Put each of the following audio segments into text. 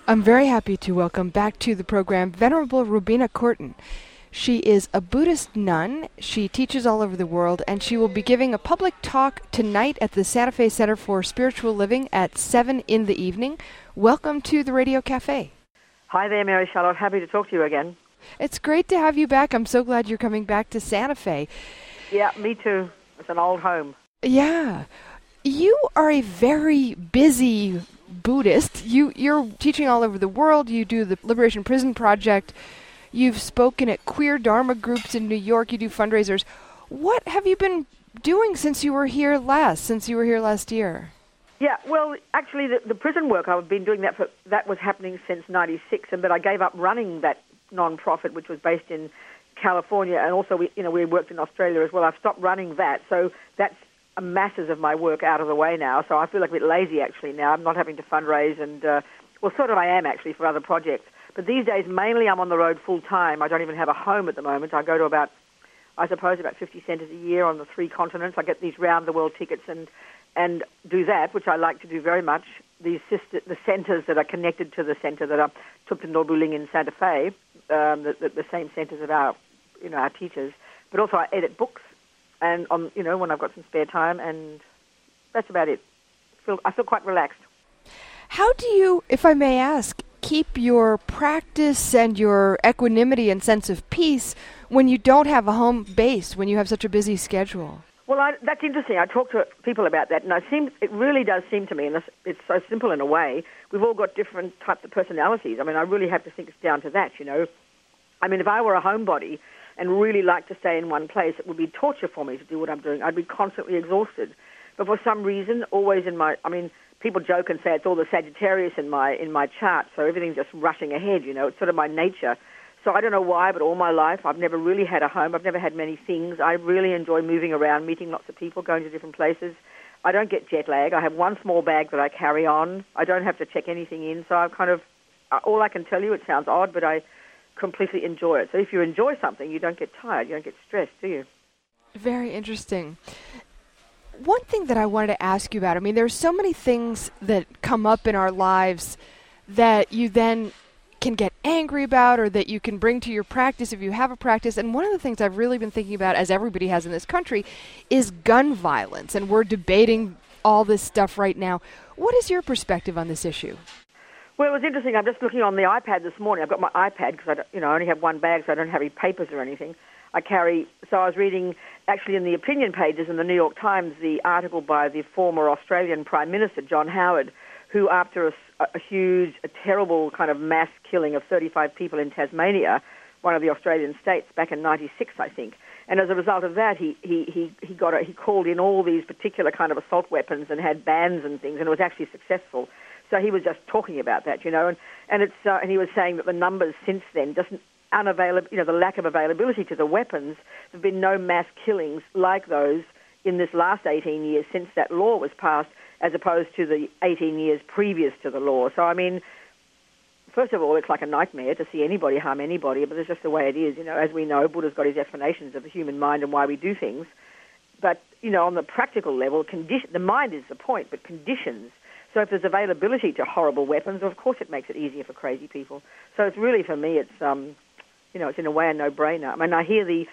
I'm very happy to welcome back to the program Venerable Rubina Courtin. She is a Buddhist nun, she teaches all over the world, and she will be giving a public talk tonight at the Santa Fe Center for Spiritual Living at 7 in the evening. Welcome to the Radio Cafe. Hi there, Mary Charlotte. Happy to talk to you again. It's great to have you back. I'm so glad you're coming back to Santa Fe. Yeah, me too. It's an old home. Yeah. You are a very busy Buddhist. You're teaching all over the world. You do the Liberation Prison Project. You've spoken at queer Dharma groups in New York. You do fundraisers. What have you been doing since you were here last year? Yeah, well, actually, the prison work, I've been doing that was happening since 96, but I gave up running that non-profit, which was based in California, and also we worked in Australia as well. I've stopped running that, so that's masses of my work out of the way now, so I feel like a bit lazy actually now. I'm not having to fundraise, and sort of I am actually for other projects. But these days, mainly I'm on the road full time. I don't even have a home at the moment. I go to about 50 centres a year on the 3 continents. I get these round-the-world tickets and do that, which I like to do very much. The centres that are connected to the centre that are Thupten Norbu Ling in Santa Fe, the same centres of our teachers. But also I edit books, and when I've got some spare time, and that's about it. I feel quite relaxed. How do you, if I may ask, keep your practice and your equanimity and sense of peace when you don't have a home base, when you have such a busy schedule? Well, that's interesting. I talk to people about that, and it really does seem to me, and it's so simple in a way, we've all got different types of personalities. I mean, I really have to think it's down to that, I mean, if I were a homebody and really liked to stay in one place, it would be torture for me to do what I'm doing. I'd be constantly exhausted. But for some reason, always people joke and say it's all the Sagittarius in my chart, so everything's just rushing ahead, It's sort of my nature. So I don't know why, but all my life I've never really had a home. I've never had many things. I really enjoy moving around, meeting lots of people, going to different places. I don't get jet lag. I have one small bag that I carry on. I don't have to check anything in. So I've all I can tell you, it sounds odd, but I completely enjoy it. So if you enjoy something, you don't get tired, you don't get stressed, do you? Very interesting. One thing that I wanted to ask you about, I mean, there's so many things that come up in our lives that you then can get angry about or that you can bring to your practice if you have a practice. And one of the things I've really been thinking about, as everybody has in this country, is gun violence. And we're debating all this stuff right now. What is your perspective on this issue? Well, it was interesting. I'm just looking on the iPad this morning. I've got my iPad because I only have one bag, so I don't have any papers or anything. I was reading, actually in the opinion pages in the New York Times, the article by the former Australian Prime Minister, John Howard, who after a terrible kind of mass killing of 35 people in Tasmania, one of the Australian states, back in 96, I think. And as a result of that, he called in all these particular kind of assault weapons and had bans and things, and it was actually successful. So he was just talking about that, and he was saying that the numbers since then, the lack of availability to the weapons, there have been no mass killings like those in this last 18 years since that law was passed, as opposed to the 18 years previous to the law. So, I mean, first of all, it's like a nightmare to see anybody harm anybody, but it's just the way it is. As we know, Buddha's got his explanations of the human mind and why we do things. But, on the practical level, the mind is the point, but conditions. So if there's availability to horrible weapons, of course it makes it easier for crazy people. So it's really, for me, it's in a way a no-brainer. I mean, I hear the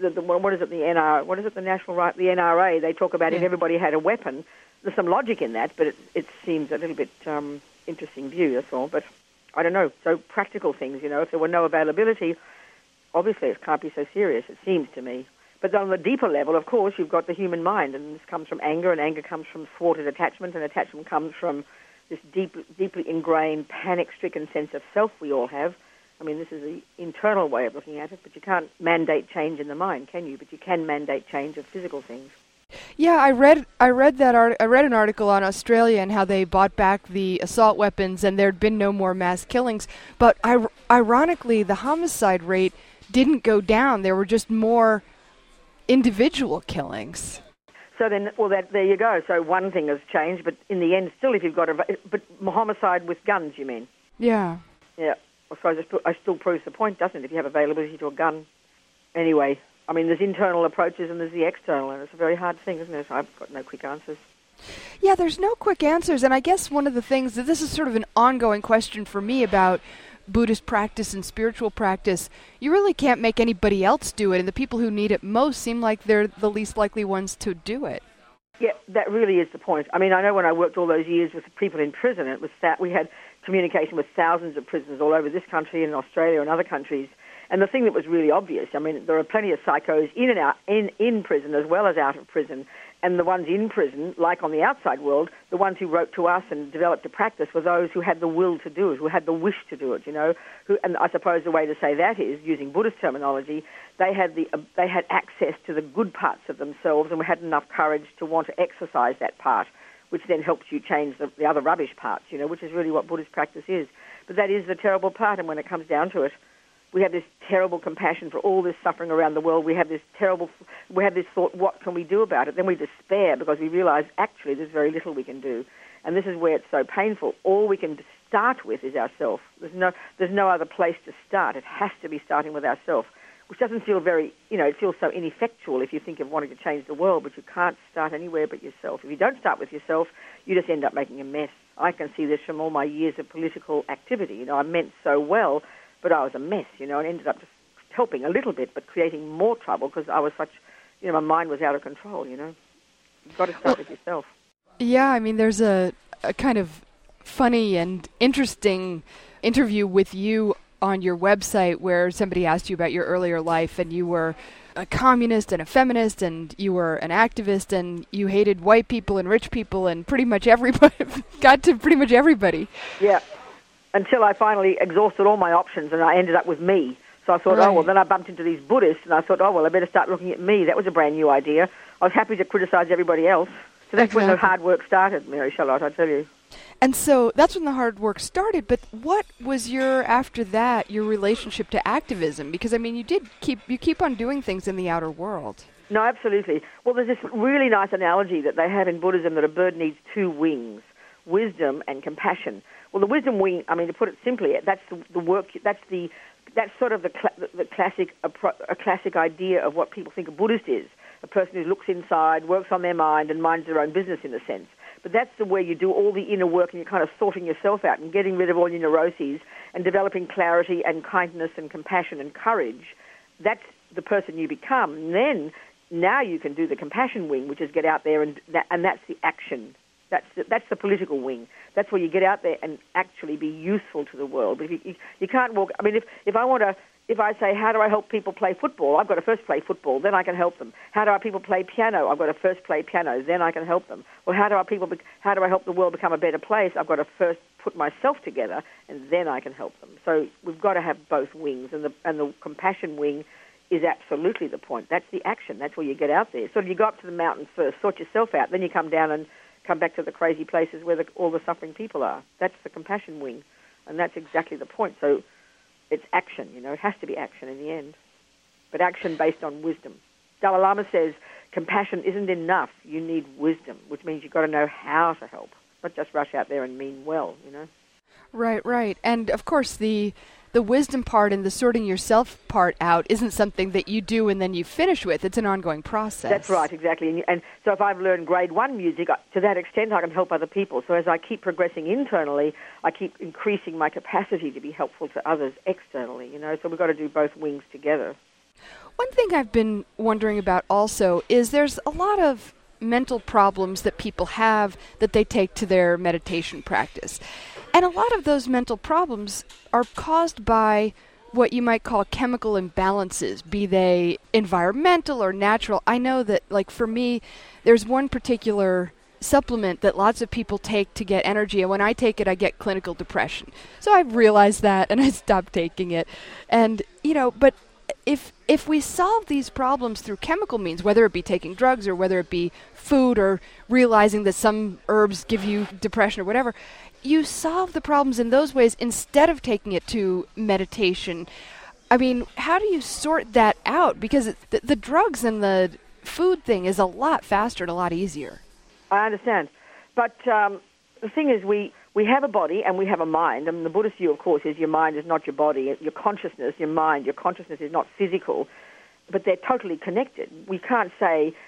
NRA, they talk about if everybody had a weapon. There's some logic in that, but it seems a little bit interesting view, that's all. But I don't know. So practical things, if there were no availability, obviously it can't be so serious, it seems to me. But on the deeper level, of course, you've got the human mind, and this comes from anger, and anger comes from thwarted attachment, and attachment comes from this deeply ingrained, panic-stricken sense of self we all have. I mean, this is the internal way of looking at it, but you can't mandate change in the mind, can you? But you can mandate change of physical things. Yeah, I read an article on Australia and how they bought back the assault weapons and there'd been no more mass killings. But ironically, the homicide rate didn't go down. There were just more individual killings. So then, there you go. So one thing has changed, but in the end, still, if you've got but homicide with guns, you mean? Yeah. Yeah. I suppose I still proves the point, doesn't it? If you have availability to a gun. Anyway, I mean, there's internal approaches and there's the external, and it's a very hard thing, isn't it? I've got no quick answers. Yeah, there's no quick answers. And I guess one of the things that this is sort of an ongoing question for me about Buddhist practice and spiritual practice, you really can't make anybody else do it. And the people who need it most seem like they're the least likely ones to do it. Yeah, that really is the point. I mean, I know when I worked all those years with people in prison, it was that we had communication with thousands of prisoners all over this country and Australia and other countries. And the thing that was really obvious, I mean, there are plenty of psychos in and out, in prison as well as out of prison. And the ones in prison, like on the outside world, the ones who wrote to us and developed a practice were those who had the will to do it, who had the wish to do it, you know. And I suppose the way to say that is, using Buddhist terminology, they had access to the good parts of themselves and had enough courage to want to exercise that part, which then helps you change the other rubbish parts, you know, which is really what Buddhist practice is. But that is the terrible part, and when it comes down to it, we have this terrible compassion for all this suffering around the world. We have this thought, what can we do about it? Then we despair because we realize actually there's very little we can do. And this is where it's so painful. All we can start with is ourself. There's no other place to start. It has to be starting with ourself, which doesn't feel very, you know, it feels so ineffectual if you think of wanting to change the world, but you can't start anywhere but yourself. If you don't start with yourself, you just end up making a mess. I can see this from all my years of political activity. You know, I meant so well, but I was a mess, you know, and ended up just helping a little bit, but creating more trouble because I was such, you know, my mind was out of control, you know. You've got to start with yourself. Yeah, I mean, there's a kind of funny and interesting interview with you on your website where somebody asked you about your earlier life, and you were a communist and a feminist, and you were an activist, and you hated white people and rich people and pretty much everybody, got to pretty much everybody. Yeah. Until I finally exhausted all my options and I ended up with me. So I thought, right. Oh, well, then I bumped into these Buddhists and I thought, oh, well, I better start looking at me. That was a brand new idea. I was happy to criticize everybody else. So that's when the hard work started, Mary Charlotte, I tell you. And so that's when the hard work started. But what was after that, your relationship to activism? Because, I mean, you keep on doing things in the outer world. No, absolutely. Well, there's this really nice analogy that they have in Buddhism that a bird needs two wings, wisdom and compassion. Well, the wisdom wing, I mean, to put it simply, that's the work. That's sort of the classic idea of what people think a Buddhist is. A person who looks inside, works on their mind, and minds their own business in a sense. But that's the way you do all the inner work, and you're kind of sorting yourself out and getting rid of all your neuroses and developing clarity and kindness and compassion and courage. That's the person you become. And then now you can do the compassion wing, which is get out there and that's the action. That's the political wing. That's where you get out there and actually be useful to the world. But if you can't walk. I mean, if I say, how do I help people play football? I've got to first play football, then I can help them. How do people play piano? I've got to first play piano, then I can help them. Well, how do I help the world become a better place? I've got to first put myself together, and then I can help them. So we've got to have both wings, and the compassion wing is absolutely the point. That's the action. That's where you get out there. So you go up to the mountains first, sort yourself out, then you come down and come back to the crazy places where all the suffering people are. That's the compassion wing, and that's exactly the point. So it's action, you know. It has to be action in the end, but action based on wisdom. Dalai Lama says compassion isn't enough. You need wisdom, which means you've got to know how to help, not just rush out there and mean well, you know. Right. And, of course, the wisdom part and the sorting yourself part out isn't something that you do and then you finish with. It's an ongoing process. That's right, exactly. And so if I've learned grade 1 music, to that extent I can help other people. So as I keep progressing internally, I keep increasing my capacity to be helpful to others externally, you know. So we've got to do both wings together. One thing I've been wondering about also is there's a lot of mental problems that people have that they take to their meditation practice. And a lot of those mental problems are caused by what you might call chemical imbalances, be they environmental or natural. I know that, like, for me, there's one particular supplement that lots of people take to get energy, and when I take it, I get clinical depression. So I realized that, and I stopped taking it. And, you know, but if we solve these problems through chemical means, whether it be taking drugs or whether it be food or realizing that some herbs give you depression or whatever, you solve the problems in those ways instead of taking it to meditation. I mean, how do you sort that out? Because the drugs and the food thing is a lot faster and a lot easier. I understand. But the thing is, we have a body and we have a mind. And the Buddhist view, of course, is your mind is not your body. Your consciousness, your consciousness is not physical, but they're totally connected. We can't say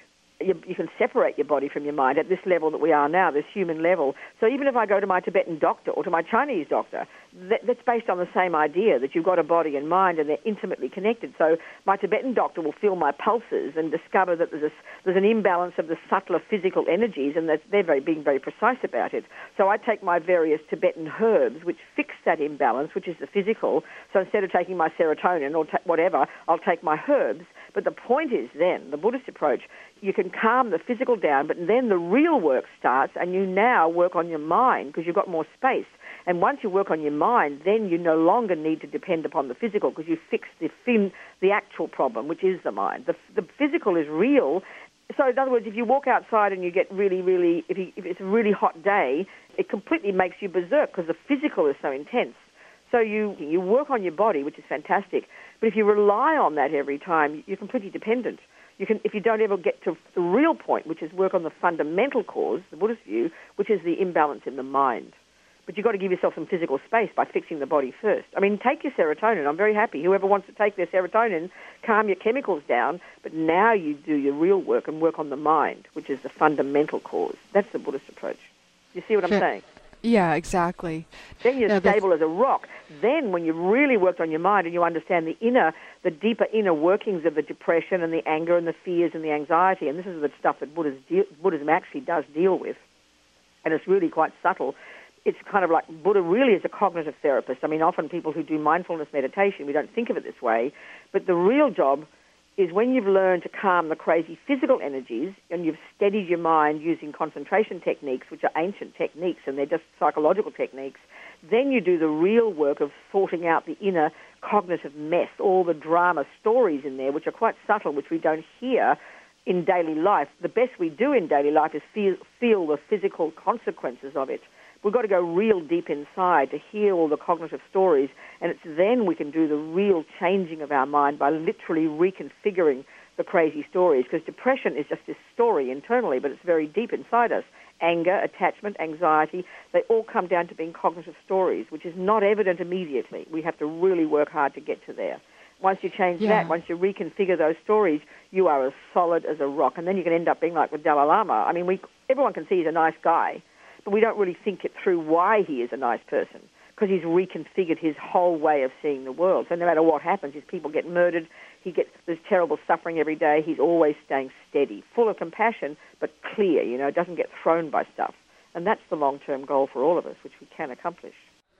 you can separate your body from your mind at this level that we are now, this human level. So even if I go to my Tibetan doctor or to my Chinese doctor, that's based on the same idea that you've got a body and mind and they're intimately connected. So my Tibetan doctor will feel my pulses and discover that there's an imbalance of the subtler physical energies, and that they're being very precise about it. So I take my various Tibetan herbs which fix that imbalance, which is the physical. So instead of taking my serotonin or whatever, I'll take my herbs. But the point is then, the Buddhist approach, you can calm the physical down, but then the real work starts, and you now work on your mind because you've got more space. And once you work on your mind, then you no longer need to depend upon the physical because you fix the actual problem, which is the mind. The physical is real. So in other words, if you walk outside and you get really, if it's a really hot day, it completely makes you berserk because the physical is so intense. So you work on your body, which is fantastic. But if you rely on that every time, you're completely dependent. If you don't ever get to the real point, which is work on the fundamental cause, the Buddhist view, which is the imbalance in the mind. But you've got to give yourself some physical space by fixing the body first. I mean, take your serotonin. I'm very happy. Whoever wants to take their serotonin, calm your chemicals down, but now you do your real work and work on the mind, which is the fundamental cause. That's the Buddhist approach. You see what I'm saying? Yeah, exactly. Then you're stable as a rock. Then when you've really worked on your mind and you understand the deeper inner workings of the depression and the anger and the fears and the anxiety, and this is the stuff that Buddhism actually does deal with, and it's really quite subtle. It's kind of like Buddha really is a cognitive therapist. I mean, often people who do mindfulness meditation, we don't think of it this way, but the real job is when you've learned to calm the crazy physical energies and you've steadied your mind using concentration techniques, which are ancient techniques and they're just psychological techniques, then you do the real work of sorting out the inner cognitive mess, all the drama stories in there, which are quite subtle, which we don't hear in daily life. The best we do in daily life is feel the physical consequences of it. We've got to go real deep inside to hear all the cognitive stories, and it's then we can do the real changing of our mind by literally reconfiguring the crazy stories, because depression is just this story internally, but it's very deep inside us. Anger, attachment, anxiety, they all come down to being cognitive stories, which is not evident immediately. We have to really work hard to get to there. Once you change that, once you reconfigure those stories, you are as solid as a rock, and then you can end up being like with Dalai Lama. I mean, everyone can see he's a nice guy, but we don't really think it through why he is a nice person, because he's reconfigured his whole way of seeing the world. So no matter what happens, his people get murdered, there's terrible suffering every day, he's always staying steady, full of compassion, but clear, doesn't get thrown by stuff. And that's the long-term goal for all of us, which we can accomplish.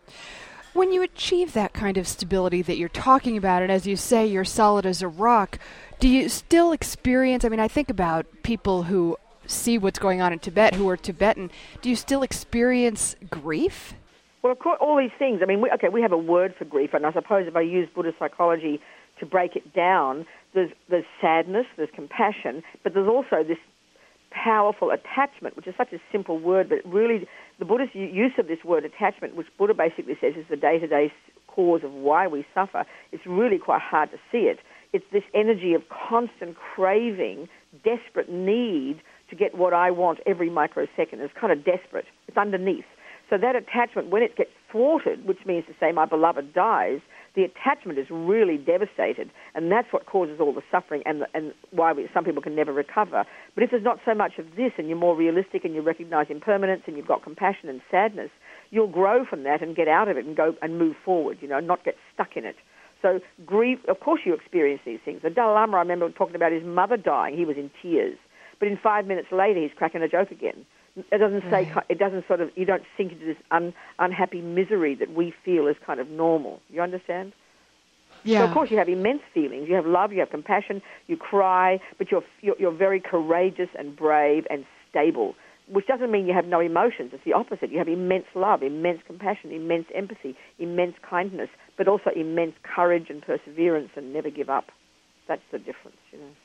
When you achieve that kind of stability that you're talking about, and as you say, you're solid as a rock, do you still experience, I think about people who see what's going on in Tibet, who are Tibetan, do you still experience grief? Well, of course, all these things. We have a word for grief, and I suppose if I use Buddhist psychology to break it down, there's sadness, there's compassion, but there's also this powerful attachment, which is such a simple word, but really the Buddhist use of this word attachment, which Buddha basically says is the day-to-day cause of why we suffer, it's really quite hard to see it. It's this energy of constant craving, desperate need to get what I want every microsecond. It's kind of desperate. It's underneath. So that attachment, when it gets thwarted, which means to say my beloved dies, the attachment is really devastated, and that's what causes all the suffering and why some people can never recover. But if there's not so much of this and you're more realistic and you recognize impermanence and you've got compassion and sadness, you'll grow from that and get out of it and go and move forward, not get stuck in it. So grief, of course you experience these things. The Dalai Lama, I remember talking about his mother dying. He was in tears. But in 5 minutes later, he's cracking a joke again. It doesn't say, it doesn't you don't sink into this unhappy misery that we feel is kind of normal. You understand? Yeah. So of course you have immense feelings. You have love, you have compassion, you cry, but you're very courageous and brave and stable, which doesn't mean you have no emotions. It's the opposite. You have immense love, immense compassion, immense empathy, immense kindness, but also immense courage and perseverance and never give up. That's the difference,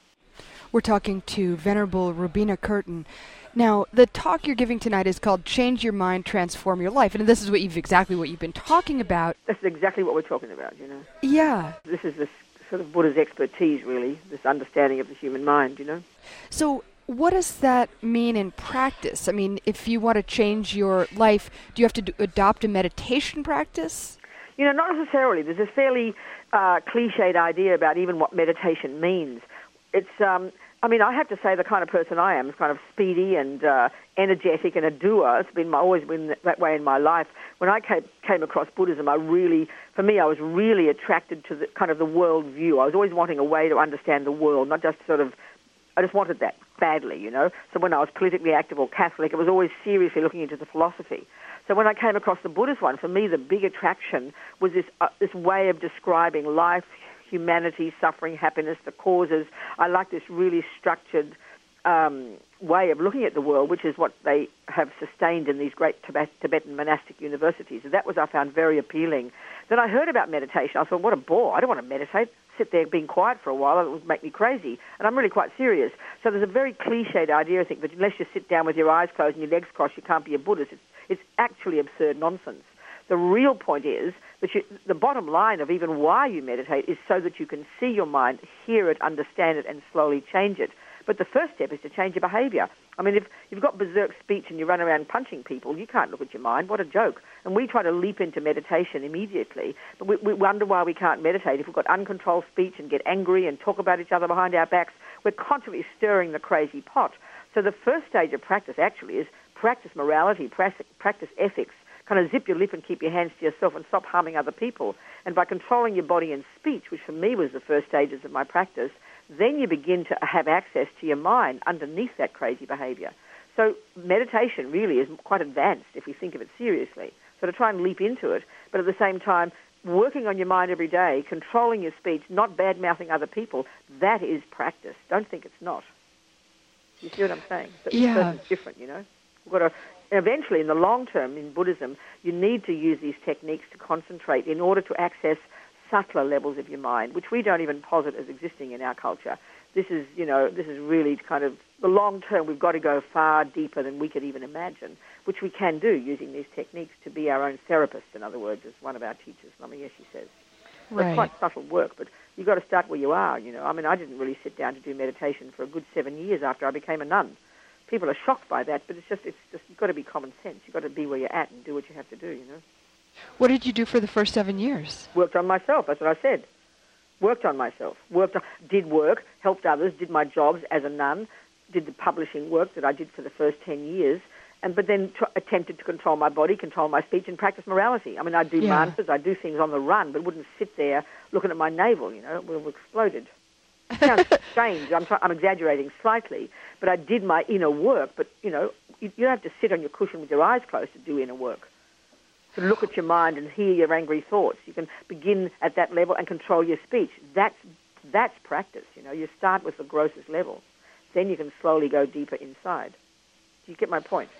We're talking to Venerable Robina Curtin. Now, the talk you're giving tonight is called Change Your Mind, Transform Your Life. And this is exactly what you've been talking about. That's exactly what we're talking about, Yeah. This is this sort of Buddha's expertise, really, this understanding of the human mind, So what does that mean in practice? If you want to change your life, do you have to adopt a meditation practice? Not necessarily. There's a fairly cliched idea about even what meditation means. It's I mean, I have to say the kind of person I am is kind of speedy and energetic and a doer. It's been always been that way in my life. When I came across Buddhism, I was really attracted to the kind of the world view. I was always wanting a way to understand the world, not just sort of, I just wanted that badly, you know. So when I was politically active or Catholic, it was always seriously looking into the philosophy. So when I came across the Buddhist one, for me the big attraction was this way of describing life, humanity, suffering, happiness, the causes. I like this really structured way of looking at the world, which is what they have sustained in these great Tibetan monastic universities. And that was, I found, very appealing. Then I heard about meditation. I thought, what a bore. I don't want to meditate. Sit there being quiet for a while. It would make me crazy. And I'm really quite serious. So there's a very cliched idea, I think, that unless you sit down with your eyes closed and your legs crossed, you can't be a Buddhist. It's actually absurd nonsense. The real point is that the bottom line of even why you meditate is so that you can see your mind, hear it, understand it, and slowly change it. But the first step is to change your behavior. I mean, if you've got berserk speech and you run around punching people, you can't look at your mind. What a joke. And we try to leap into meditation immediately, but we wonder why we can't meditate. If we've got uncontrolled speech and get angry and talk about each other behind our backs, we're constantly stirring the crazy pot. So the first stage of practice actually is practice morality, practice ethics, kind of zip your lip and keep your hands to yourself and stop harming other people. And by controlling your body and speech, which for me was the first stages of my practice, then you begin to have access to your mind underneath that crazy behavior. So meditation really is quite advanced if we think of it seriously. So to try and leap into it, but at the same time, working on your mind every day, controlling your speech, not bad-mouthing other people, that is practice. Don't think it's not. You see what I'm saying? So each person's different, you know. We've got to, eventually, in the long term, in Buddhism, you need to use these techniques to concentrate in order to access subtler levels of your mind, which we don't even posit as existing in our culture. This is really kind of the long term. We've got to go far deeper than we could even imagine, which we can do using these techniques to be our own therapist, in other words, as one of our teachers, Lama Yeshe, says. Right. It's quite subtle work, but you've got to start where you are, you know. I mean, I didn't really sit down to do meditation for a good 7 years after I became a nun. People are shocked by that, but it's just you've got to be common sense. You've got to be where you're at and do what you have to do, you know. What did you do for the first 7 years? Worked on myself, that's what I said. Worked on myself. Did work, helped others, did my jobs as a nun, did the publishing work that I did for the first 10 years, but then attempted to control my body, control my speech, and practice morality. I mean, I'd do mantras, I'd do things on the run, but wouldn't sit there looking at my navel, you know, it would have exploded. It sounds strange, I'm exaggerating slightly, but I did my inner work, but, you know, you don't have to sit on your cushion with your eyes closed to do inner work. To look at your mind and hear your angry thoughts. You can begin at that level and control your speech. That's practice, you know. You start with the grossest level. Then you can slowly go deeper inside. Do you get my point?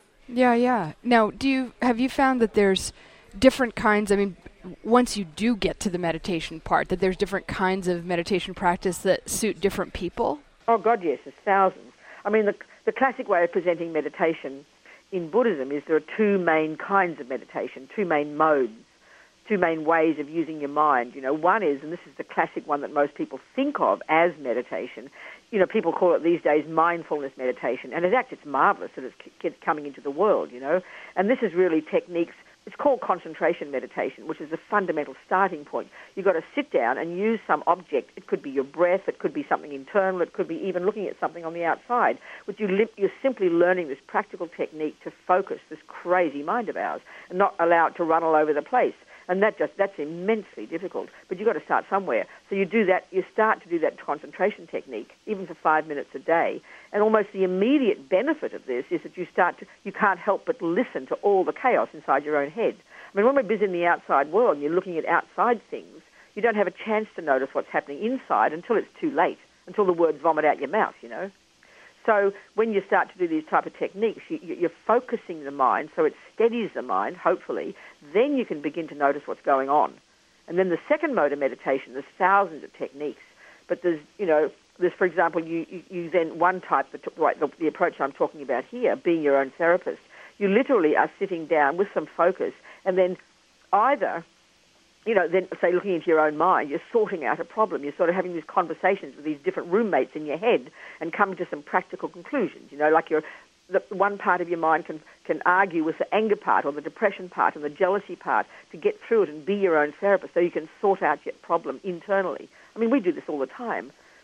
Yeah. Now, have you found that there's different kinds, I mean, once you do get to the meditation part, that there's different kinds of meditation practice that suit different people? Oh, God, yes, there's thousands. I mean, the classic way of presenting meditation in Buddhism is there are two main kinds of meditation, two main modes, two main ways of using your mind. You know, one is, and this is the classic one that most people think of as meditation, you know, people call it these days mindfulness meditation, and it's marvelous that it's coming into the world, you know, and this is really techniques. It's called concentration meditation, which is the fundamental starting point. You've got to sit down and use some object. It could be your breath, it could be something internal, it could be even looking at something on the outside. But you're simply learning this practical technique to focus this crazy mind of ours and not allow it to run all over the place. And that's immensely difficult. But you've got to start somewhere. So you start to do that concentration technique, even for 5 minutes a day. And almost the immediate benefit of this is that you can't help but listen to all the chaos inside your own head. I mean, when we're busy in the outside world and you're looking at outside things, you don't have a chance to notice what's happening inside until it's too late, until the words vomit out your mouth, you know. So when you start to do these type of techniques, you're focusing the mind so it steadies the mind, hopefully. Then you can begin to notice what's going on. And then the second mode of meditation, there's thousands of techniques. But there's, for example, you then one type, the approach I'm talking about here, being your own therapist. You literally are sitting down with some focus and then either, then say looking into your own mind, you're sorting out a problem. You're sort of having these conversations with these different roommates in your head and coming to some practical conclusions. Like the one part of your mind can argue with the anger part or the depression part and the jealousy part to get through it and be your own therapist so you can sort out your problem internally. I mean, we do this all the time.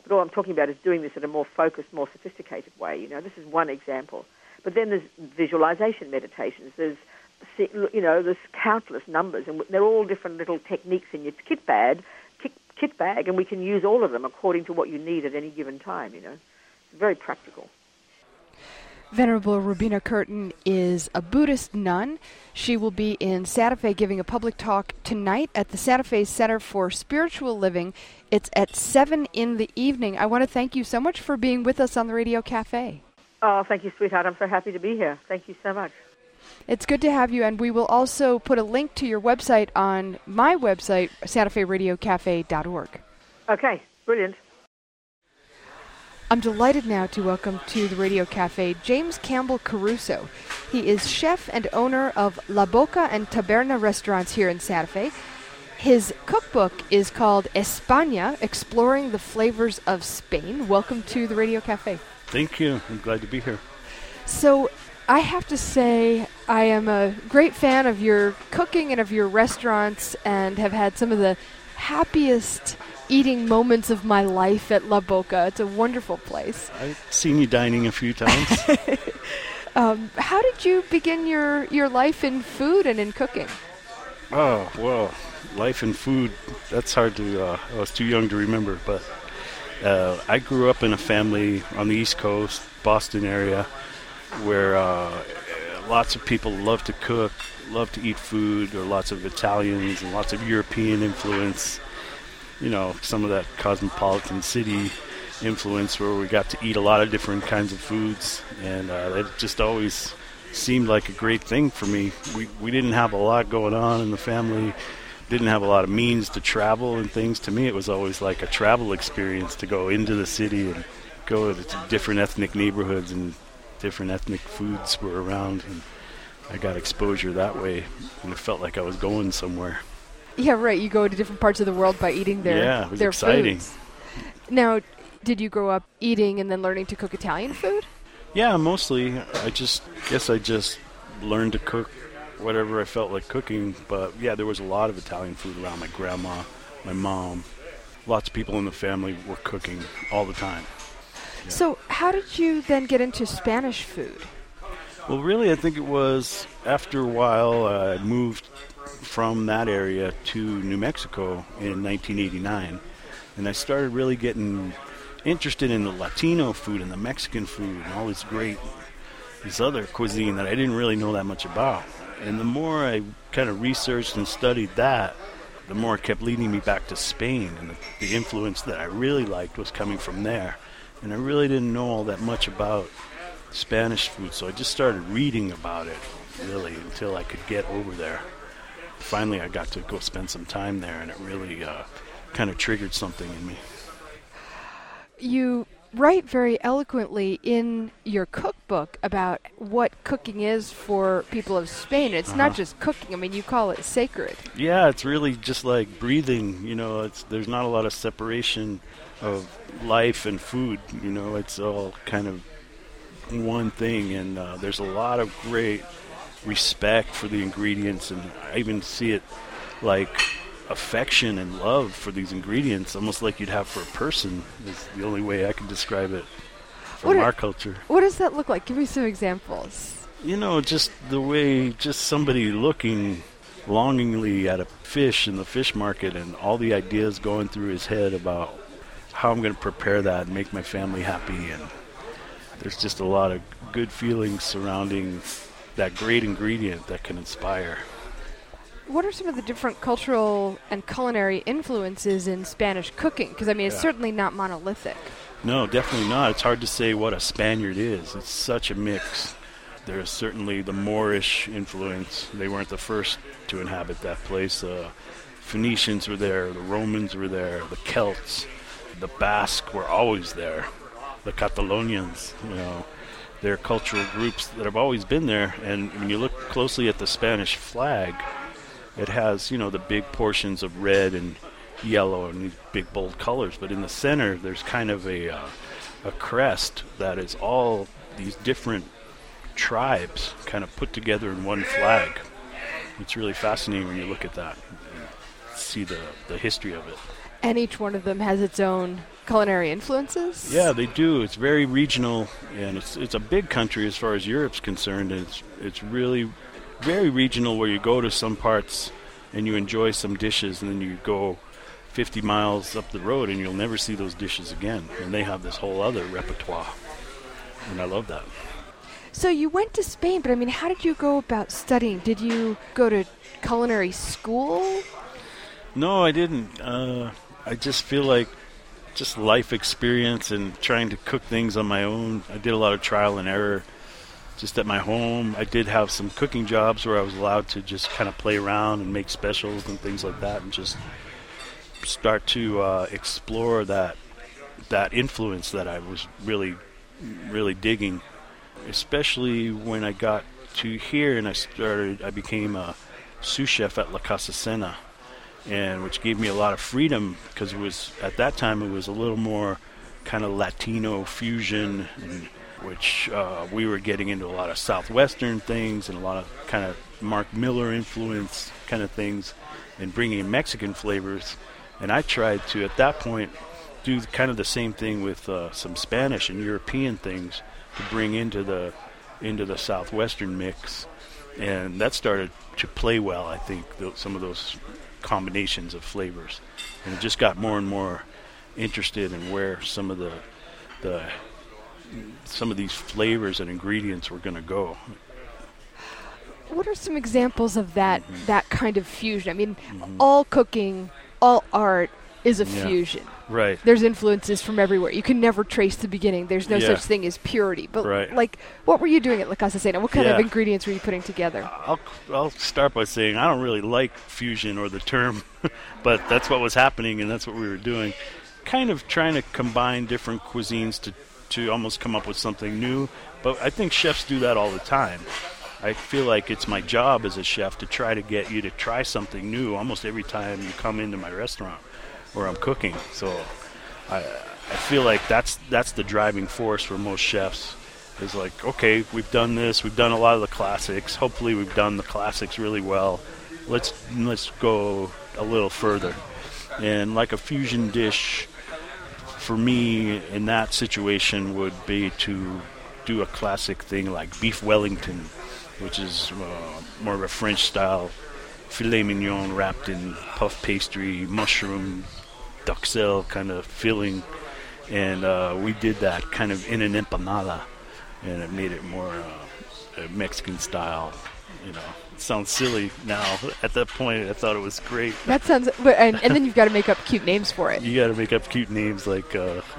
But all I'm talking about is doing this in a more focused, more sophisticated way. You know, this is one example. But then there's visualization meditations. There's countless numbers, and they're all different little techniques in your kit bag, and we can use all of them according to what you need at any given time. You know, it's very practical. Venerable Rubina Curtin is a Buddhist nun. She will be in Santa Fe giving a public talk tonight at the Santa Fe Center for Spiritual Living. It's at 7 in the evening. I want to thank you so much for being with us on the Radio Cafe. Oh, thank you, sweetheart. I'm so happy to be here. Thank you so much. It's good to have you, and we will also put a link to your website on my website, santaferadiocafe.org. Okay, brilliant. I'm delighted now to welcome to the Radio Cafe James Campbell Caruso. He is chef and owner of La Boca and Taberna restaurants here in Santa Fe. His cookbook is called España, Exploring the Flavors of Spain. Welcome to the Radio Cafe. Thank you. I'm glad to be here. So I have to say I am a great fan of your cooking and of your restaurants, and have had some of the happiest eating moments of my life at La Boca. It's a wonderful place. I've seen you dining a few times. How did you begin your life in food and in cooking? Oh, well, life and food, that's hard to, I was too young to remember, but I grew up in a family on the East Coast, Boston area, where lots of people love to cook, love to eat food. There are lots of Italians and lots of European influence. You know, some of that cosmopolitan city influence where we got to eat a lot of different kinds of foods, and it just always seemed like a great thing for me. We didn't have a lot going on in the family, didn't have a lot of means to travel and things. To me, it was always like a travel experience to go into the city and go to different ethnic neighborhoods, and different ethnic foods were around, and I got exposure that way, and it felt like I was going somewhere. Yeah, right. You go to different parts of the world by eating their it was their exciting. foods. Now, did you grow up eating and then learning to cook Italian food? Yeah, mostly. I just learned to cook whatever I felt like cooking. But yeah, there was a lot of Italian food around. My grandma, my mom, lots of people in the family were cooking all the time. Yeah. So how did you then get into Spanish food? Well, really, I think it was after a while I moved from that area to New Mexico in 1989, and I started really getting interested in the Latino food and the Mexican food and all this other cuisine that I didn't really know that much about. And the more I kind of researched and studied that, the more it kept leading me back to Spain, and the influence that I really liked was coming from there. And I really didn't know all that much about Spanish food, so I just started reading about it, really, until I could get over there. Finally, I got to go spend some time there, and it really kind of triggered something in me. You write very eloquently in your cookbook about what cooking is for people of Spain. It's not just cooking. I mean, you call it sacred. Yeah, it's really just like breathing. You know, there's not a lot of separation of life and food. You know, it's all kind of one thing, and there's a lot of great respect for the ingredients, and I even see it like affection and love for these ingredients, almost like you'd have for a person, is the only way I can describe it from our culture. What does that look like? Give me some examples. You know, just the way just somebody looking longingly at a fish in the fish market, and all the ideas going through his head about how I'm going to prepare that and make my family happy, and there's just a lot of good feelings surrounding that great ingredient that can inspire. What are some of the different cultural and culinary influences in Spanish cooking? Because, I mean, it's certainly not monolithic. No, definitely not. It's hard to say what a Spaniard is. It's such a mix. There's certainly the Moorish influence. They weren't the first to inhabit that place. Phoenicians were there, the Romans were there, the Celts, the Basque were always there, the Catalonians, you know. They're cultural groups that have always been there, and when you look closely at the Spanish flag, it has, you know, the big portions of red and yellow and these big bold colors, but in the center there's kind of a crest that is all these different tribes kind of put together in one flag. It's really fascinating when you look at that. see the history of it. And each one of them has its own culinary influences? Yeah, they do. It's very regional, and it's a big country as far as Europe's concerned. It's really very regional, where you go to some parts and you enjoy some dishes, and then you go 50 miles up the road and you'll never see those dishes again. And they have this whole other repertoire, and I love that. So you went to Spain, but I mean, how did you go about studying? Did you go to culinary school? No, I didn't. I just feel like just life experience and trying to cook things on my own. I did a lot of trial and error just at my home. I did have some cooking jobs where I was allowed to just kind of play around and make specials and things like that, and just start to explore that influence that I was really, really digging. Especially when I got to here and I became a sous chef at La Casa Sena, and which gave me a lot of freedom, because it was, at that time, it was a little more kind of Latino fusion, and which we were getting into a lot of Southwestern things and a lot of kind of Mark Miller influence kind of things, and bringing in Mexican flavors. And I tried to, at that point, do kind of the same thing with some Spanish and European things to bring into the Southwestern mix, and that started to play well. I think some of those combinations of flavors, and it just got more and more interested in where some of these flavors and ingredients were going to go. What are some examples of that kind of fusion? I mean, all cooking, all art is a fusion. Right. There's influences from everywhere. You can never trace the beginning. There's no such thing as purity. But like, what were you doing at La Casa Sena? What kind of ingredients were you putting together? I'll start by saying I don't really like fusion or the term, but that's what was happening, and that's what we were doing. Kind of trying to combine different cuisines to almost come up with something new. But I think chefs do that all the time. I feel like it's my job as a chef to try to get you to try something new almost every time you come into my restaurant where I'm cooking. So I feel like that's the driving force for most chefs. Is like, okay, we've done this, we've done a lot of the classics. Hopefully we've done the classics really well. Let's go a little further. And like a fusion dish for me in that situation would be to do a classic thing like beef Wellington, which is more of a French style filet mignon wrapped in puff pastry, mushroom, duxelle kind of filling, and we did that kind of in an empanada, and it made it more Mexican style. You know, it sounds silly now. At that point, I thought it was great. That sounds, and then you've got to make up cute names for it. You got to make up cute names like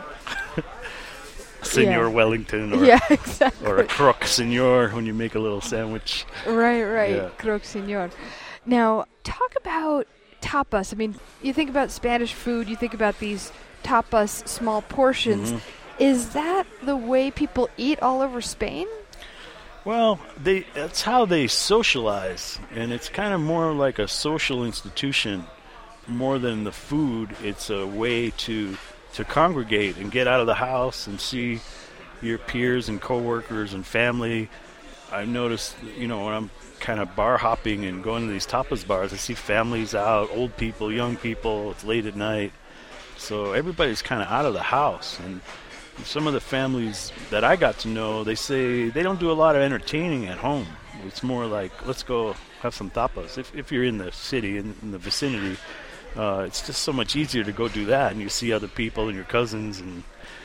Senor Wellington, or exactly. or a croque senor when you make a little sandwich. Right, Yeah. croque senor. Now, talk about tapas. I mean, you think about Spanish food, you think about these tapas, small portions. Is that the way people eat all over Spain? Well, that's how they socialize, and it's kind of more like a social institution more than the food. It's a way to congregate and get out of the house and see your peers and coworkers and family. I've noticed, when I'm kind of bar hopping and going to these tapas bars, I see families out, old people, young people, it's late at night. So everybody's kind of out of the house. And some of the families that I got to know, they say they don't do a lot of entertaining at home. It's more like, let's go have some tapas. If you're in the city, in the vicinity, it's just so much easier to go do that, and you see other people and your cousins, and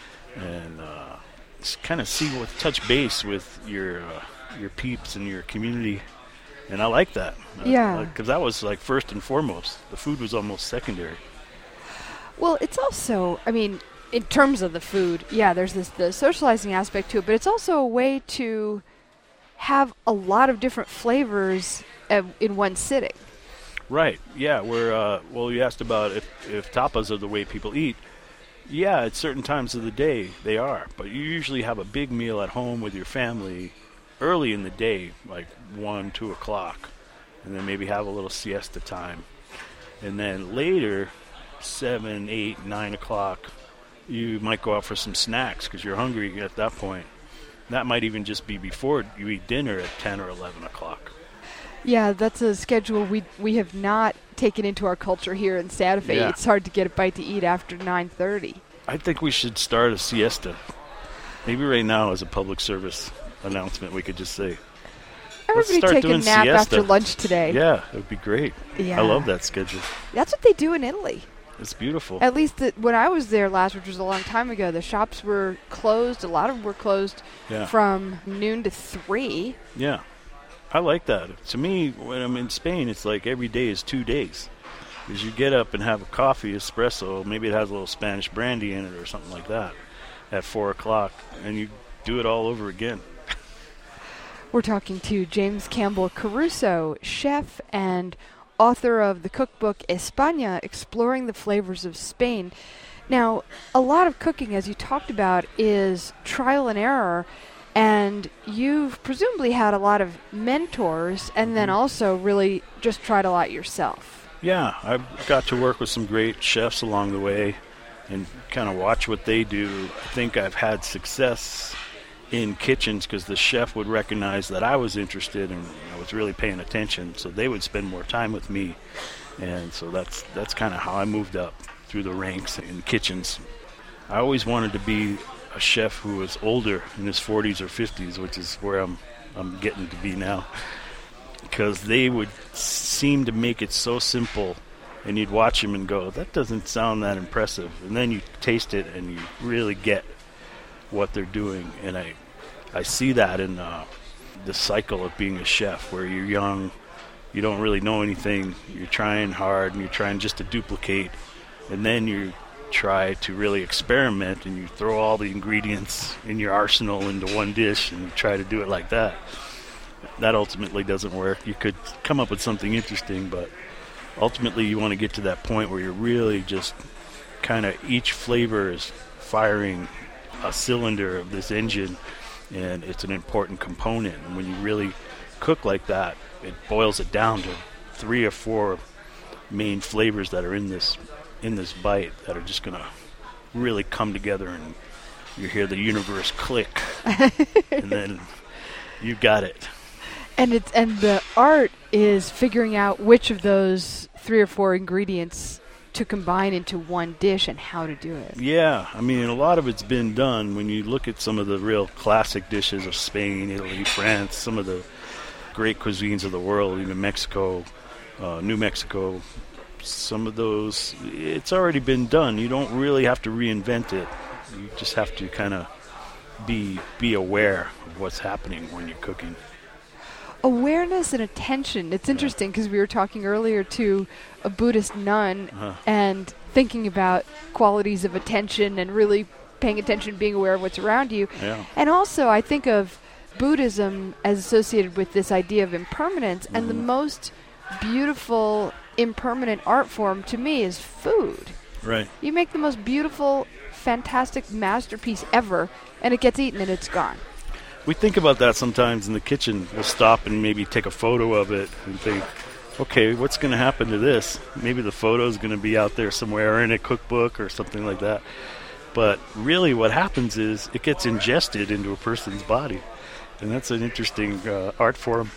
just kind of touch base with your peeps and your community, and I like that. Because that was like first and foremost. The food was almost secondary. Well, it's also, I mean, in terms of the food, there's the socializing aspect to it, but it's also a way to have a lot of different flavors in one sitting. Right. Yeah. You asked about if tapas are the way people eat. Yeah, at certain times of the day they are, but you usually have a big meal at home with your family early in the day, like 1, 2 o'clock, and then maybe have a little siesta time, and then later, 7, 8, 9 o'clock, you might go out for some snacks because you're hungry at that point. That might even just be before you eat dinner at 10 or 11 o'clock. Yeah, that's a schedule we have not taken into our culture here in Santa Fe. Yeah. It's hard to get a bite to eat after 9:30. I think we should start a siesta. Maybe right now as a public service announcement we could just say, let's Everybody start take a doing nap siesta. after lunch today. Yeah, it would be great. Yeah. I love that schedule. That's what they do in Italy. It's beautiful. At least when I was there last, which was a long time ago, the shops were closed. A lot of them were closed Yeah. from noon to 3. Yeah. I like that. To me, when I'm in Spain, it's like every day is 2 days. Because you get up and have a coffee, espresso, maybe it has a little Spanish brandy in it or something like that at 4 o'clock, and you do it all over again. We're talking to James Campbell Caruso, chef and author of the cookbook España, Exploring the Flavors of Spain. Now, a lot of cooking, as you talked about, is trial and error, and you've presumably had a lot of mentors and then also really just tried a lot yourself. Yeah, I got to work with some great chefs along the way and kind of watch what they do. I think I've had success in kitchens because the chef would recognize that I was interested and I was really paying attention, so they would spend more time with me. And so that's kind of how I moved up through the ranks in kitchens. I always wanted to be a chef who was older, in his 40s or 50s, which is where I'm getting to be now, because they would seem to make it so simple, and you'd watch them and go, that doesn't sound that impressive, and then you taste it and you really get what they're doing. And I see that in the cycle of being a chef, where you're young, you don't really know anything, you're trying hard and you're trying just to duplicate, and then you try to really experiment and you throw all the ingredients in your arsenal into one dish and you try to do it like that. That ultimately doesn't work. You could come up with something interesting, but ultimately you want to get to that point where you're really just kind of, each flavor is firing a cylinder of this engine, and it's an important component. And when you really cook like that, it boils it down to 3 or 4 main flavors that are in this bite that are just gonna really come together, and you hear the universe click, and then you got it. And the art is figuring out which of those 3 or 4 ingredients to combine into one dish and how to do it. Yeah, I mean, a lot of it's been done. When you look at some of the real classic dishes of Spain, Italy, France, some of the great cuisines of the world, even Mexico, New Mexico, some of those, it's already been done. You don't really have to reinvent it. You just have to kind of be aware of what's happening when you're cooking. Awareness and attention. It's interesting because we were talking earlier to a Buddhist nun and thinking about qualities of attention and really paying attention, being aware of what's around you. Yeah. And also I think of Buddhism as associated with this idea of impermanence, and the most beautiful impermanent art form to me is food. Right. You make the most beautiful, fantastic masterpiece ever, and it gets eaten and it's gone. We think about that sometimes in the kitchen. We'll stop and maybe take a photo of it and think, okay, what's going to happen to this? Maybe the photo is going to be out there somewhere or in a cookbook or something like that. But really what happens is it gets ingested into a person's body. And that's an interesting art form.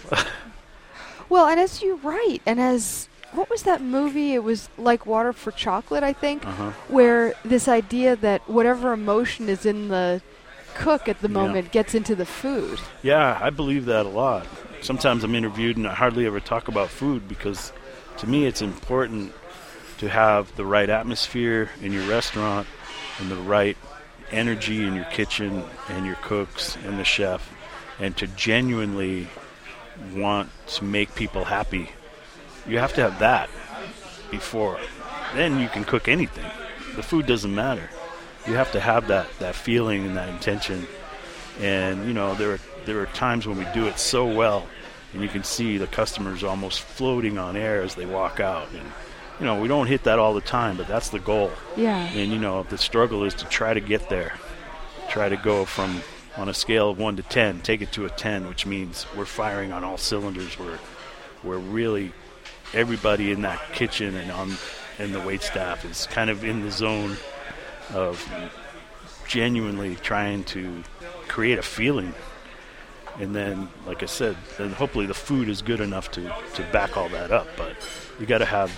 Well, and as you write, and as, what was that movie? It was Like Water for Chocolate, I think, where this idea that whatever emotion is in the cook at the moment gets into the food. Yeah, I believe that a lot. Sometimes I'm interviewed and I hardly ever talk about food because to me it's important to have the right atmosphere in your restaurant and the right energy in your kitchen and your cooks and the chef, and to genuinely want to make people happy. You have to have that before. Then you can cook anything. The food doesn't matter. You have to have that feeling and that intention. And, you know, there are times when we do it so well, and you can see the customers almost floating on air as they walk out. And, you know, we don't hit that all the time, but that's the goal. Yeah. And, you know, the struggle is to try to get there. Try to go from, on a scale of 1 to 10, take it to a 10, which means we're firing on all cylinders. We're really, everybody in that kitchen and the wait staff is kind of in the zone of genuinely trying to create a feeling. And then, like I said, then hopefully the food is good enough to back all that up. But you got to have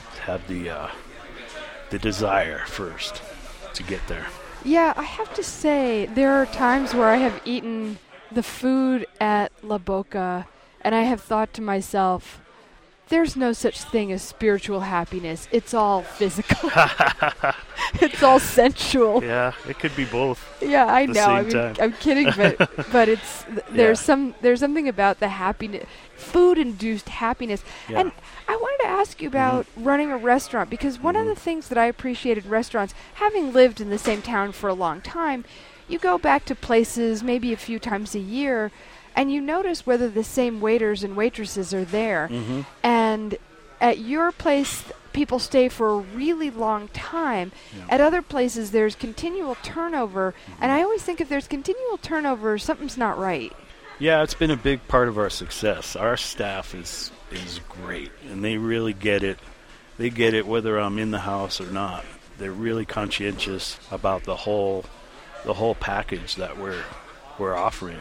the desire first to get there. Yeah, I have to say, there are times where I have eaten the food at La Boca, and I have thought to myself, there's no such thing as spiritual happiness. It's all physical. It's all sensual. Yeah, it could be both. Yeah, I at the know. same I mean, time. I'm kidding, but it's there's something about the happiness, food-induced happiness. Yeah. And I wanted to ask you about running a restaurant, because one of the things that I appreciated restaurants, having lived in the same town for a long time, you go back to places maybe a few times a year, and you notice whether the same waiters and waitresses are there. Mm-hmm. And at your place, people stay for a really long time. Yeah. At other places, there's continual turnover. And I always think if there's continual turnover, something's not right. Yeah, it's been a big part of our success. Our staff is great, and they really get it. They get it whether I'm in the house or not. They're really conscientious about the whole package that we're offering.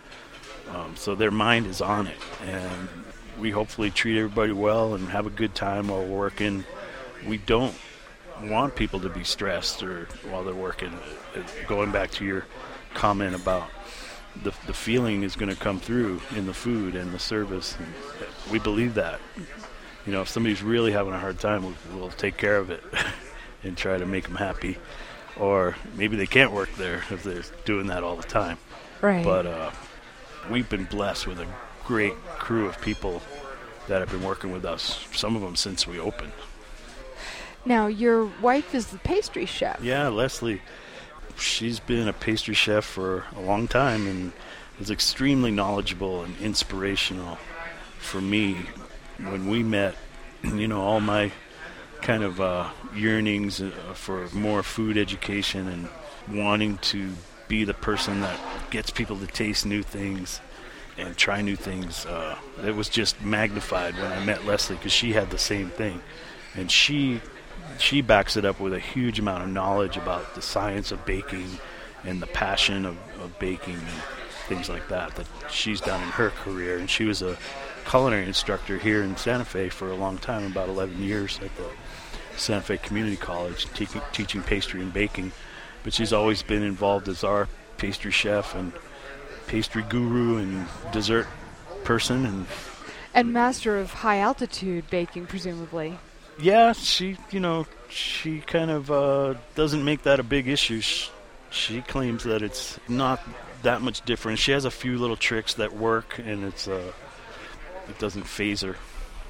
So their mind is on it, and we hopefully treat everybody well and have a good time while we're working. We don't want people to be stressed or while they're working. Going back to your comment about the feeling is going to come through in the food and the service. And we believe that. You know, if somebody's really having a hard time, we'll take care of it and try to make them happy. Or maybe they can't work there if they're doing that all the time. Right. But we've been blessed with a great crew of people that have been working with us, some of them since we opened. Now, your wife is the pastry chef. Yeah, Leslie. She's been a pastry chef for a long time and is extremely knowledgeable and inspirational for me. When we met, you know, all my kind of yearnings for more food education and wanting to be the person that gets people to taste new things and try new things, it was just magnified when I met Leslie, because she had the same thing. And she backs it up with a huge amount of knowledge about the science of baking and the passion of baking and things like that she's done in her career. And she was a culinary instructor here in Santa Fe for a long time, about 11 years at the Santa Fe Community College, teaching pastry and baking. But she's always been involved as our pastry chef and pastry guru and dessert person. And master of high-altitude baking, presumably. Yeah, she kind of doesn't make that a big issue. She claims that it's not that much different. She has a few little tricks that work, and it doesn't faze her.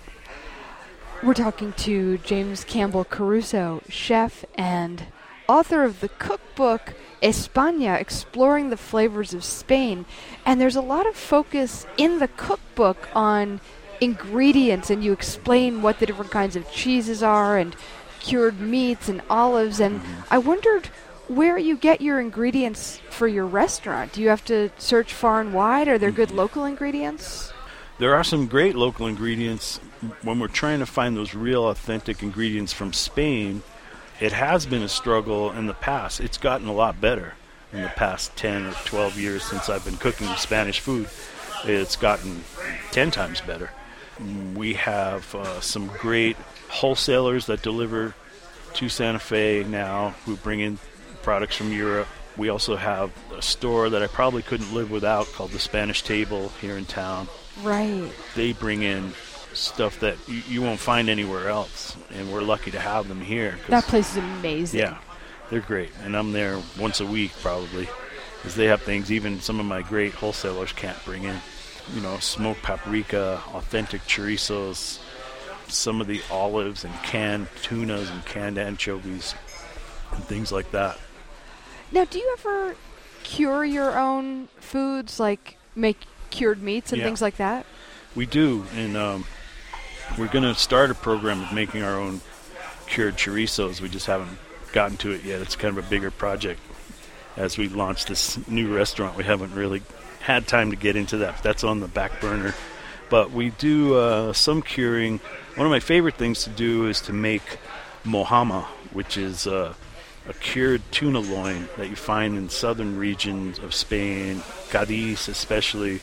We're talking to James Campbell Caruso, chef and author of the cookbook España, Exploring the Flavors of Spain. And there's a lot of focus in the cookbook on ingredients, and you explain what the different kinds of cheeses are and cured meats and olives. And I wondered where you get your ingredients for your restaurant. Do you have to search far and wide? Are there good local ingredients? There are some great local ingredients. When we're trying to find those real authentic ingredients from Spain, it has been a struggle in the past. It's gotten a lot better in the past 10 or 12 years since I've been cooking Spanish food. It's gotten 10 times better. We have some great wholesalers that deliver to Santa Fe now who bring in products from Europe. We also have a store that I probably couldn't live without called the Spanish Table here in town. Right. They bring in stuff that you won't find anywhere else, and we're lucky to have them here. That place is amazing. Yeah, they're great, and I'm there once a week probably, because they have things even some of my great wholesalers can't bring in. You know, smoked paprika, authentic chorizos, some of the olives and canned tunas and canned anchovies, and things like that. Now, do you ever cure your own foods, like make cured meats and things like that? We do, and we're going to start a program of making our own cured chorizos. We just haven't gotten to it yet. It's kind of a bigger project. As we launch this new restaurant, we haven't really had time to get into that. That's on the back burner. But we do some curing. One of my favorite things to do is to make mojama, which is a cured tuna loin that you find in southern regions of Spain, Cadiz especially.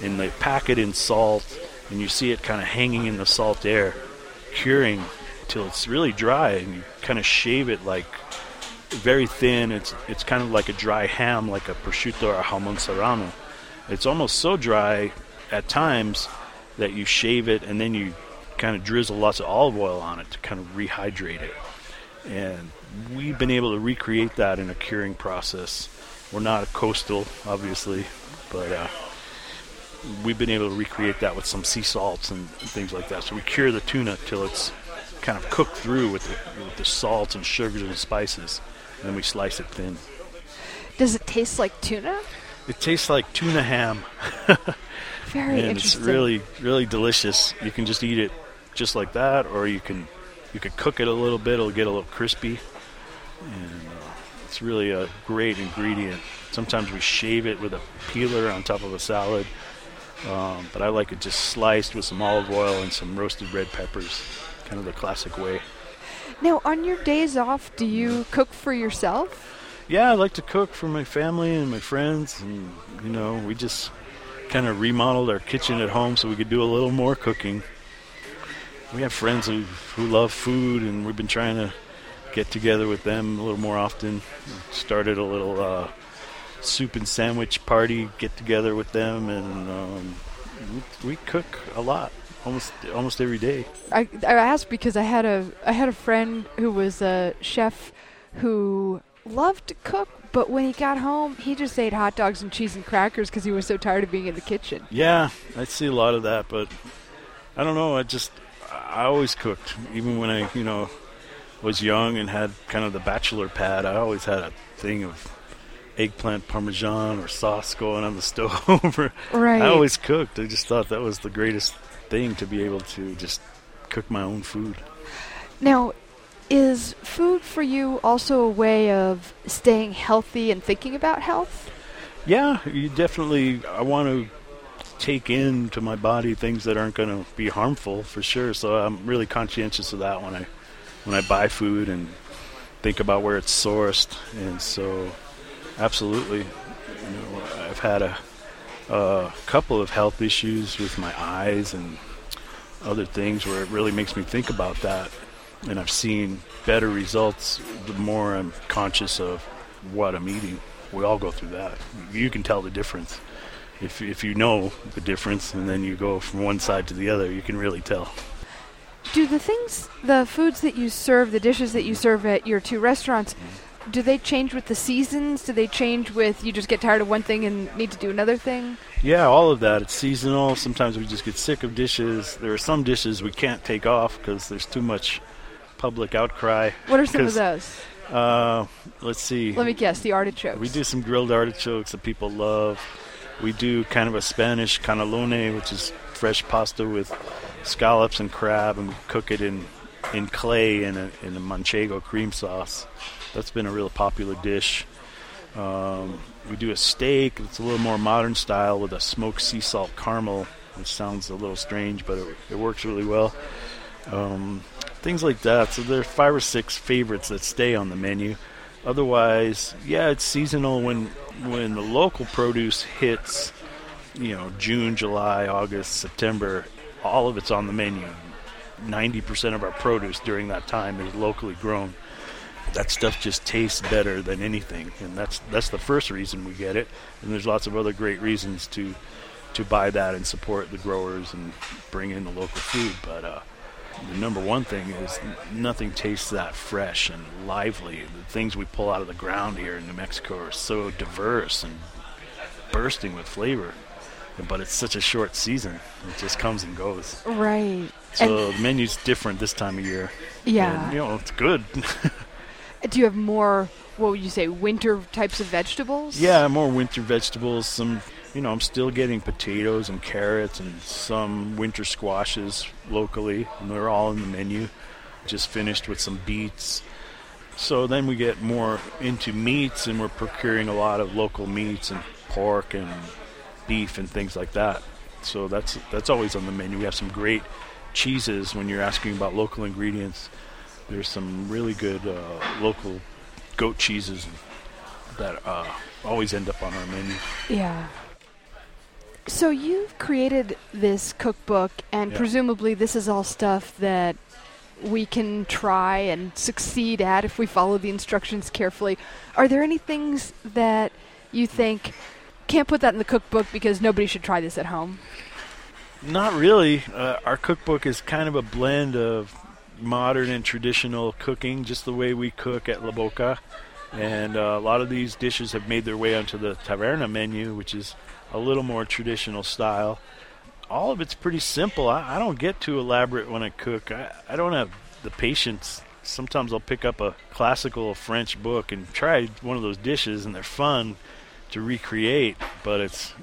and they pack it in salt, and you see it kind of hanging in the salt air, curing till it's really dry, and you kind of shave it like very thin. It's kind of like a dry ham, like a prosciutto or a jamon serrano. It's almost so dry at times that you shave it, and then you kind of drizzle lots of olive oil on it to kind of rehydrate it. And we've been able to recreate that in a curing process. We're not a coastal, obviously, but we've been able to recreate that with some sea salts and things like that. So we cure the tuna till it's kind of cooked through with the salts and sugars and spices, and then we slice it thin. Does it taste like tuna? It tastes like tuna ham. Very and interesting. It's really, really delicious. You can just eat it just like that, or you could cook it a little bit. It'll get a little crispy, and it's really a great ingredient. Sometimes we shave it with a peeler on top of a salad, but I like it just sliced with some olive oil and some roasted red peppers, kind of the classic way. Now, on your days off, do you cook for yourself? Yeah, I like to cook for my family and my friends, and we just kind of remodeled our kitchen at home so we could do a little more cooking. We have friends who love food, and we've been trying to get together with them a little more often. Started a little soup and sandwich party get together with them, and we cook a lot, almost every day. I asked because I had a friend who was a chef who loved to cook, but when he got home, he just ate hot dogs and cheese and crackers because he was so tired of being in the kitchen. Yeah, I see a lot of that, but I don't know. I always cooked, even when I was young and had kind of the bachelor pad. I always had a thing of eggplant parmesan or sauce going on the stove. Right. I always cooked. I just thought that was the greatest thing, to be able to just cook my own food. Now, is food for you also a way of staying healthy and thinking about health? Yeah, I want to take into my body things that aren't going to be harmful, for sure. So I'm really conscientious of that when I buy food and think about where it's sourced. And so, absolutely, I've had a couple of health issues with my eyes and other things where it really makes me think about that. And I've seen better results the more I'm conscious of what I'm eating. We all go through that. You can tell the difference. If you know the difference, and then you go from one side to the other, you can really tell. Do the foods that you serve, the dishes that you serve at your two restaurants, do they change with the seasons? Do they change with you just get tired of one thing and need to do another thing? Yeah, all of that. It's seasonal. Sometimes we just get sick of dishes. There are some dishes we can't take off because there's too much public outcry. What are some of those? Let's see. Let me guess, the artichokes. We do some grilled artichokes that people love. We do kind of a Spanish cannelloni, which is fresh pasta with scallops and crab, and we cook it in clay in a manchego cream sauce. That's been a real popular dish. We do a steak. It's a little more modern style with a smoked sea salt caramel, which sounds a little strange, but it works really well. Things like that. So there are 5 or 6 favorites that stay on the menu. Otherwise, yeah, it's seasonal. When the local produce hits, June, July, August, September, all of it's on the menu. 90% of our produce during that time is locally grown. That stuff just tastes better than anything, and that's the first reason we get it. And there's lots of other great reasons to buy that and support the growers and bring in the local food. But the number one thing is nothing tastes that fresh and lively. The things we pull out of the ground here in New Mexico are so diverse and bursting with flavor. But it's such a short season. It just comes and goes. Right. So the menu's different this time of year. Yeah. And, it's good. Do you have more, what would you say, winter types of vegetables? Yeah, more winter vegetables. Some, I'm still getting potatoes and carrots and some winter squashes locally, and they're all in the menu. Just finished with some beets. So then we get more into meats, and we're procuring a lot of local meats and pork and beef and things like that. So that's always on the menu. We have some great cheeses. When you're asking about local ingredients, there's some really good local goat cheeses that always end up on our menu. Yeah. So you've created this cookbook, and Yeah. presumably this is all stuff that we can try and succeed at if we follow the instructions carefully. Are there any things that you think can't put that in the cookbook because nobody should try this at home? Not really. Our cookbook is kind of a blend of modern and traditional cooking, just the way we cook at La Boca. And a lot of these dishes have made their way onto the Taverna menu, which is a little more traditional style. All of it's pretty simple. I don't get too elaborate when I cook. I don't have the patience. Sometimes I'll pick up a classical French book and try one of those dishes, and they're fun to recreate. But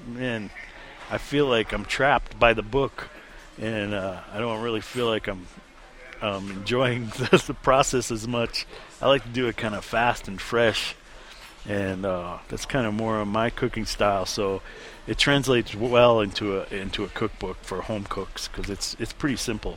I feel like I'm trapped by the book, and I don't really feel like I'm enjoying the process as much. I like to do it kind of fast and fresh, and that's kind of more of my cooking style. So it translates well into a cookbook for home cooks because it's pretty simple.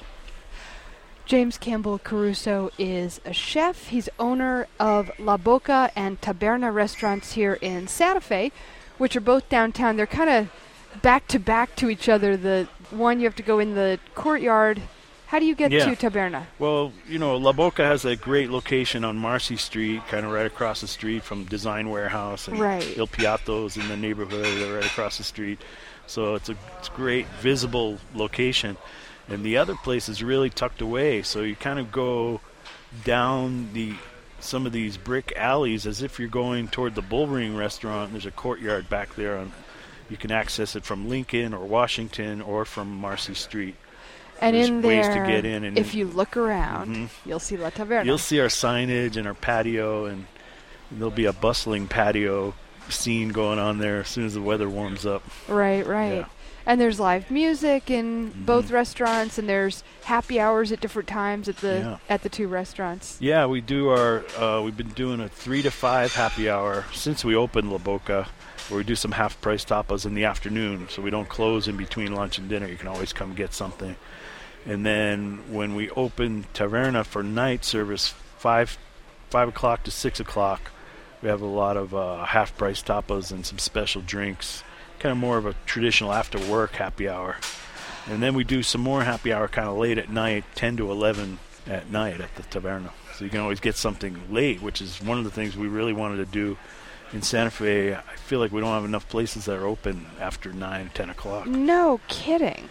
James Campbell Caruso is a chef. He's owner of La Boca and Taberna restaurants here in Santa Fe, which are both downtown. They're kind of back to back to each other. The one you have to go in the courtyard. How do you get to Taberna? Well, La Boca has a great location on Marcy Street, kind of right across the street from Design Warehouse, and Right. Il Piatto's in the neighborhood. They're right across the street. So it's a great visible location. And the other place is really tucked away, so you kind of go down some of these brick alleys as if you're going toward the Bullring restaurant. There's a courtyard back there. You can access it from Lincoln or Washington or from Marcy Street. And There's in ways there, to get in and if you look around, you'll see La Taverna. You'll see our signage and our patio, and there'll be a bustling patio scene going on there as soon as the weather warms up. Right. Yeah. And there's live music in both restaurants, and there's happy hours at different times at the two restaurants. Yeah, we do we've been doing a 3 to 5 happy hour since we opened La Boca, where we do some half-price tapas in the afternoon, so we don't close in between lunch and dinner. You can always come get something. And then when we open Taverna for night service, 5 o'clock to 6 o'clock, we have a lot of half-price tapas and some special drinks, kind of more of a traditional after-work happy hour. And then we do some more happy hour kind of late at night, 10 to 11 at night at the Taverna. So you can always get something late, which is one of the things we really wanted to do in Santa Fe. I feel like we don't have enough places that are open after 9, 10 o'clock. No kidding.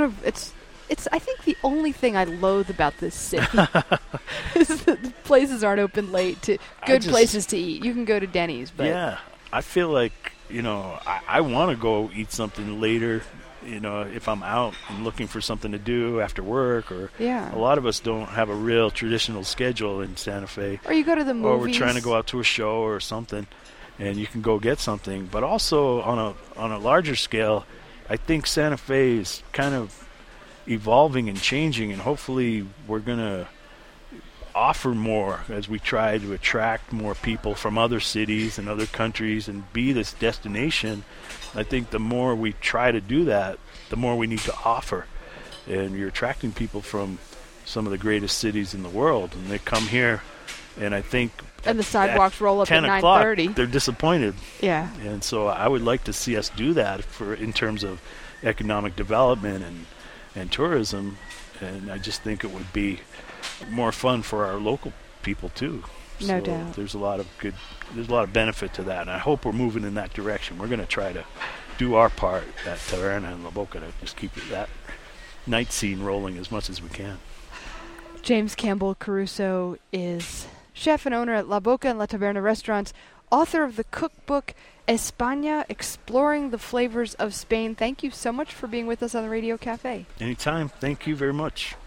It's I think the only thing I loathe about this city is that the places aren't open late to places to eat. You can go to Denny's, but yeah, I feel like I want to go eat something later. If I'm out and looking for something to do after work, or Yeah. a lot of us don't have a real traditional schedule in Santa Fe. Or you go to the movies. Or we're trying to go out to a show or something, and you can go get something. But also on a larger scale, I think Santa Fe is kind of evolving and changing, and hopefully we're going to offer more as we try to attract more people from other cities and other countries and be this destination. I think the more we try to do that, the more we need to offer. And you're attracting people from some of the greatest cities in the world, and they come here, and I think and the sidewalks roll up at 10 o'clock, 9:30. they're disappointed. Yeah. And so I would like to see us do that in terms of economic development and tourism, and I just think it would be more fun for our local people too. No doubt. There's a lot of benefit to that, and I hope we're moving in that direction. We're going to try to do our part at Taverna and La Boca to just keep that night scene rolling as much as we can. James Campbell Caruso is chef and owner at La Boca and La Taverna restaurants, author of the cookbook España, Exploring the Flavors of Spain. Thank you so much for being with us on the Radio Cafe. Anytime. Thank you very much.